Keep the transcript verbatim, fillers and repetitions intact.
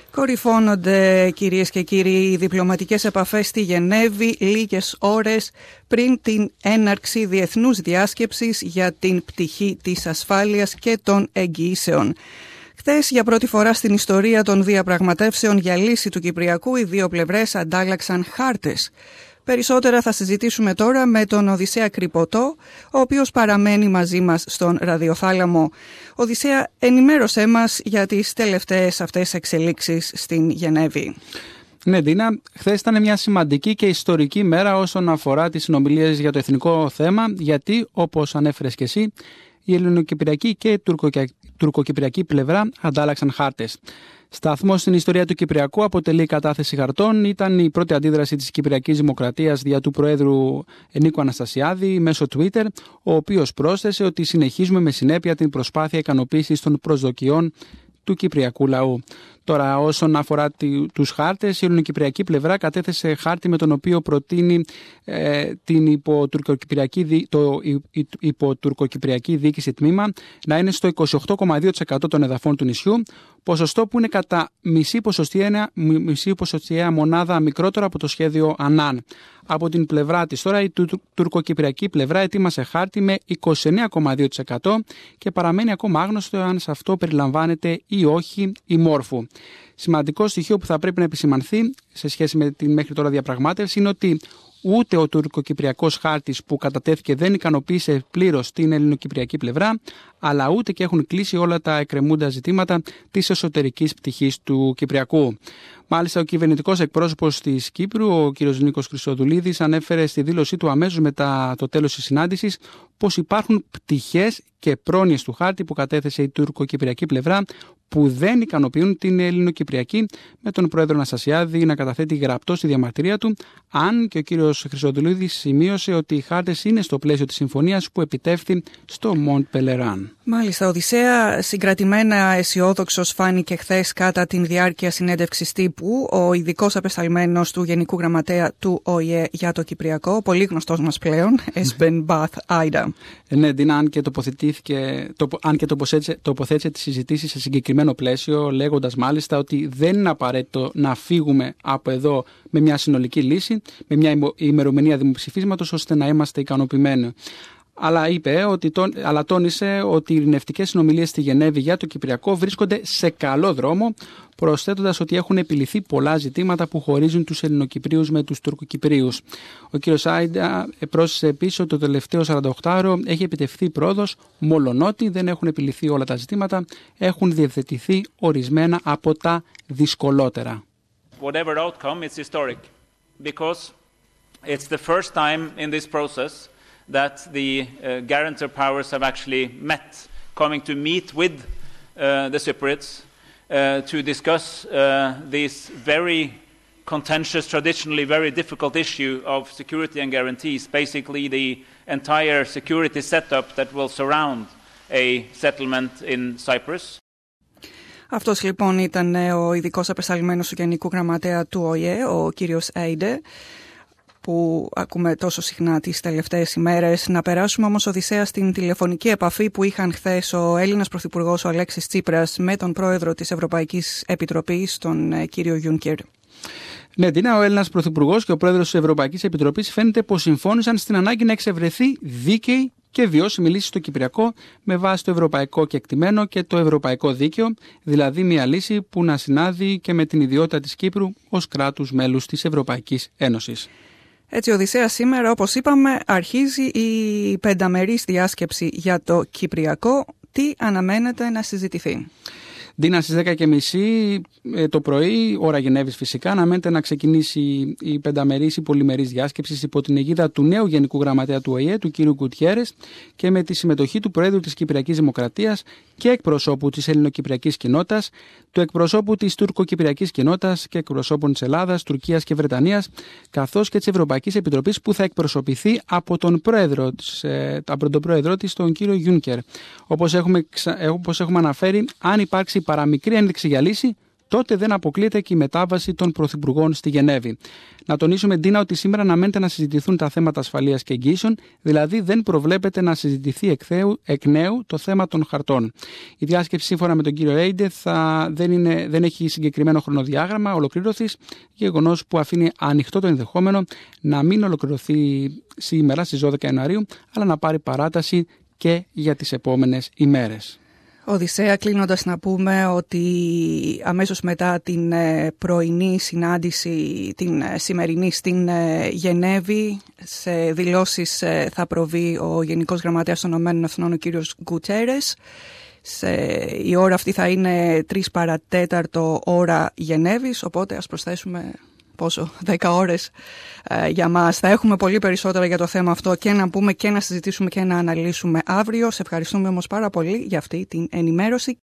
Κορυφώνονται, κυρίες και κύριοι, οι διπλωματικές επαφές στη Γενέβη λίγες ώρες πριν την έναρξη διεθνούς διάσκεψης για την πτυχή της ασφάλειας και των εγγυήσεων. Χθες, για πρώτη φορά στην ιστορία των διαπραγματεύσεων για λύση του Κυπριακού, οι δύο πλευρές αντάλλαξαν χάρτες. Περισσότερα θα συζητήσουμε τώρα με τον Οδυσσέα Κρυποτό, ο οποίος παραμένει μαζί μας στον ραδιοθάλαμο. Οδυσσέα, ενημέρωσέ μας για τις τελευταίες αυτές εξελίξεις στην Γενέβη. Ναι, Ντίνα, χθες ήταν μια σημαντική και ιστορική μέρα όσον αφορά τις συνομιλίες για το εθνικό θέμα, γιατί, όπως ανέφερες και εσύ, η ελληνοκυπριακή και η τουρκοκυπριακή πλευρά αντάλλαξαν χάρτες. Σταθμός στην ιστορία του Κυπριακού αποτελεί η κατάθεση χαρτών. Ήταν η πρώτη αντίδραση της Κυπριακής Δημοκρατίας δια του Προέδρου Νίκου Αναστασιάδη μέσω Twitter, ο οποίος πρόσθεσε ότι συνεχίζουμε με συνέπεια την προσπάθεια ικανοποίησης των προσδοκιών του Κυπριακού λαού. Τώρα, όσον αφορά τους χάρτες, η ελληνοκυπριακή πλευρά κατέθεσε χάρτη με τον οποίο προτείνει ε, την υποτουρκοκυπριακή, το υποτουρκοκυπριακή διοίκηση τμήμα να είναι στο είκοσι οκτώ κόμμα δύο τοις εκατό των εδαφών του νησιού, ποσοστό που είναι κατά μισή ποσοστιαία, μισή ποσοστιαία μονάδα μικρότερο από το σχέδιο Ανάν. Από την πλευρά της τώρα, η τουρκοκυπριακή πλευρά ετοίμασε χάρτη με είκοσι εννέα κόμμα δύο τοις εκατό και παραμένει ακόμα άγνωστο αν σε αυτό περιλαμβάνεται ή όχι η Μόρφου. Σημαντικό στοιχείο που θα πρέπει να επισημανθεί σε σχέση με την μέχρι τώρα διαπραγμάτευση είναι ότι ούτε ο τουρκοκυπριακός χάρτης που κατατέθηκε δεν ικανοποίησε πλήρως την ελληνοκυπριακή πλευρά, αλλά ούτε και έχουν κλείσει όλα τα εκκρεμούντα ζητήματα της εσωτερικής πτυχής του Κυπριακού. Μάλιστα, ο κυβερνητικός εκπρόσωπος της Κύπρου, ο κ. Νίκος Χρυσοδουλίδης, ανέφερε στη δήλωσή του αμέσως μετά το τέλος της συνάντησης πως υπάρχουν πτυχές και πρόνοιες του χάρτη που κατέθεσε η τουρκοκυπριακή πλευρά που δεν ικανοποιούν την ελληνοκυπριακή, με τον πρόεδρο Αναστασιάδη να καταθέτει γραπτό στη διαμαρτυρία του, αν και ο κύριος Χρυσοδουλίδης σημείωσε ότι οι χάρτες είναι στο πλαίσιο της συμφωνίας που επιτεύχθη στο Μοντ Πελεράν. Μάλιστα, Οδυσσέα, συγκρατημένα αισιόδοξος φάνηκε χθες κατά την διάρκεια συνέντευξης τύπου ο ειδικός απεσταλμένος του Γενικού Γραμματέα του Ο Η Ε για το Κυπριακό, πολύ γνωστός μας πλέον, Εσμπεν Μπαθ Άιντα. Ναι, Ντίνα, αν και τοποθετήθηκε, τοπο, αν και τοποθέτησε, τοποθέτησε τις συζητήσεις σε συγκεκριμένο πλαίσιο, λέγοντας μάλιστα ότι δεν είναι απαραίτητο να φύγουμε από εδώ με μια συνολική λύση, με μια ημερομηνία δημοψηφίσματος, ώστε να είμαστε ικανοποιημένοι. Αλλά, είπε ότι, αλλά τόνισε ότι οι ειρηνευτικές συνομιλίες στη Γενέβη για το Κυπριακό βρίσκονται σε καλό δρόμο, προσθέτοντας ότι έχουν επιληθεί πολλά ζητήματα που χωρίζουν τους Ελληνοκυπρίους με τους Τουρκοκυπρίους. Ο κ. Άιντα πρόσθεσε επίσης ότι το τελευταίο σαρανταοκτάωρο έχει επιτευχθεί πρόοδος, μολονότι δεν έχουν επιληθεί όλα τα ζητήματα, έχουν διευθετηθεί ορισμένα από τα δυσκολότερα. Whatever outcome, it's historic, because it's the first time in this process that the uh, guarantor powers have actually met, coming to meet with uh, the Cypriots uh, to discuss uh, this very contentious, traditionally very difficult issue of security and guarantees, basically the entire security setup that will surround a settlement in Cyprus. Αυτός λοιπόν ήταν ο ειδικός απεσταλμένος του Γενικού Γραμματέα του Ο Η Ε, ο κύριος Άιντε, που ακούμε τόσο συχνά τις τελευταίες ημέρες. Να περάσουμε όμως, Οδυσσέα, στην τηλεφωνική επαφή που είχαν χθες ο Έλληνας Πρωθυπουργός ο Αλέξης Τσίπρας με τον Πρόεδρο της Ευρωπαϊκής Επιτροπής, τον κύριο Γιούνκερ. Ναι, Τίνα, ο Έλληνας Πρωθυπουργός και ο Πρόεδρος της Ευρωπαϊκής Επιτροπής φαίνεται πως συμφώνησαν στην ανάγκη να εξευρεθεί δίκαιη και βιώσιμη λύση στο Κυπριακό με βάση το ευρωπαϊκό κεκτημένο και το ευρωπαϊκό δίκαιο, δηλαδή μια λύση που να συνάδει και με την ιδιότητα της Κύπρου ως κράτους μέλους της Ευρωπαϊκής Ένωσης. Έτσι, Οδυσσέα, σήμερα, όπως είπαμε, αρχίζει η πενταμερής διάσκεψη για το Κυπριακό. Τι αναμένεται να συζητηθεί? Ντίνα, στις δέκα και μισή το πρωί, ώρα Γενέβης φυσικά, αναμένεται να ξεκινήσει η πενταμερής ή πολυμερής διάσκεψη υπό την αιγίδα του νέου Γενικού Γραμματέα του Ο Η Ε, του κ. Γκουτιέρες, και με τη συμμετοχή του Προέδρου της Κυπριακής Δημοκρατίας και εκπροσώπου της Ελληνοκυπριακής κοινότητας, του εκπροσώπου της Τουρκοκυπριακής κοινότητας και εκπροσώπων της Ελλάδας, Τουρκίας και Βρετανίας, καθώς και της Ευρωπαϊκής Επιτροπής που θα εκπροσωπηθεί από τον Πρόεδρο της, από τον Πρόεδρό της, τον κύριο Γιούνκερ. Όπως έχουμε, όπως έχουμε αναφέρει, αν υπάρξει παραμικρή ένδειξη για λύση, τότε δεν αποκλείεται και η μετάβαση των πρωθυπουργών στη Γενέβη. Να τονίσουμε, Ντίνα, ότι σήμερα αναμένεται να συζητηθούν τα θέματα ασφαλείας και εγγύσεων, δηλαδή δεν προβλέπεται να συζητηθεί εκ, θέου, εκ νέου το θέμα των χαρτών. Η διάσκεψη, σύμφωνα με τον κύριο Έιντε, θα, δεν, είναι, δεν έχει συγκεκριμένο χρονοδιάγραμμα ολοκλήρωσης, γεγονός που αφήνει ανοιχτό το ενδεχόμενο να μην ολοκληρωθεί σήμερα στις δώδεκα Ιανουαρίου, αλλά να πάρει παράταση και για τις επόμενες ημέρες. Οδυσσέα, κλείνοντας να πούμε ότι αμέσως μετά την πρωινή συνάντηση, την σημερινή στην Γενέβη, σε δηλώσεις θα προβεί ο Γενικός Γραμματέας των Ηνωμένων Εθνών, ο κύριος Γκουτσέρες. Σε, η ώρα αυτή θα είναι τρεις παρατέταρτο ώρα Γενέβης, οπότε ας προσθέσουμε πόσο, δέκα ώρες ε, για μας. Θα έχουμε πολύ περισσότερα για το θέμα αυτό και να πούμε και να συζητήσουμε και να αναλύσουμε αύριο. Σε ευχαριστούμε όμως πάρα πολύ για αυτή την ενημέρωση